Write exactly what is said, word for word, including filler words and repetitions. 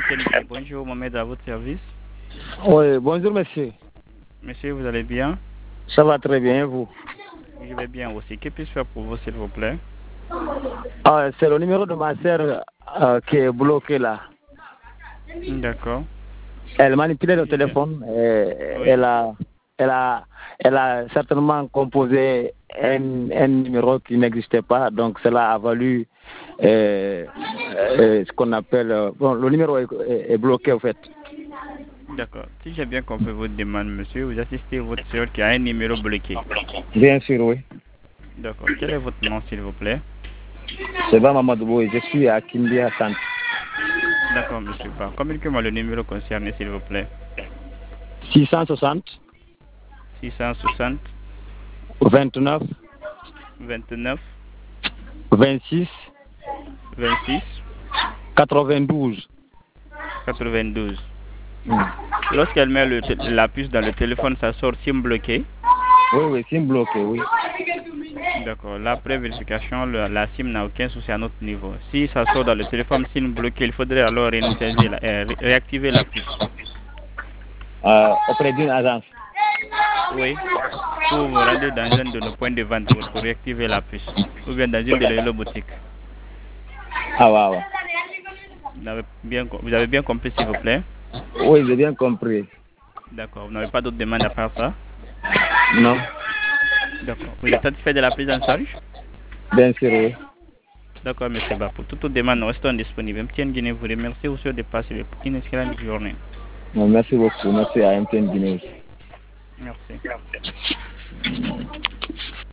M T N. Bonjour, Mohamed, à votre service. Oui, bonjour monsieur. Monsieur, vous allez bien? Ça va très bien, et vous? Je vais bien aussi. Que puis-je faire pour vous, s'il vous plaît? Ah, c'est le numéro de ma sœur euh, qui est bloqué là. D'accord. Elle manipulait le J'ai bien. téléphone et Oui. elle a, elle a, elle a certainement composé un, un numéro qui n'existait pas, donc cela a valu euh, euh, ce qu'on appelle. euh, Bon, le numéro est, est- est bloqué en fait. D'accord. Si j'ai bien compris votre demande, monsieur, vous assistez votre soeur qui a un numéro bloqué. Bien sûr, oui. D'accord. Quel est votre nom, s'il vous plaît? C'est pas Mamadou et je suis à Kindia Centre. D'accord, monsieur. Bah, communiquez-moi le numéro concerné, s'il vous plaît. six cent soixante, six cent soixante, vingt-neuf, vingt-neuf, vingt-six, vingt-six, quatre-vingt-douze. quatre-vingt-douze. Lorsqu'elle met le té- la puce dans le téléphone, ça sort SIM bloqué. Oui, oui, c'est bloqué, oui. D'accord. La vérification, le- la SIM n'a aucun souci à notre niveau. Si ça sort dans le téléphone SIM bloqué, il faudrait alors réinitialiser la- euh, ré- réactiver la puce. Euh, auprès d'une agence. Oui. Ou vous rendez dans un de nos points de vente pour, pour réactiver la puce. Ou bien dans une de nos boutiques. Ah, ouais, ouais. Vous avez bien, co- vous avez bien compris, s'il vous plaît? Oui, j'ai bien compris. D'accord. Vous n'avez pas d'autres demandes à faire ça? Non, D'accord. Vous êtes satisfait de la prise en charge? bien sûr, oui. D'accord, monsieur. Bah, pour toute autre demande, nous restons disponibles. M T N Guinée vous remercie aussi de passer une excellente journée. Non, merci beaucoup. Merci à M T N Guinée. Merci.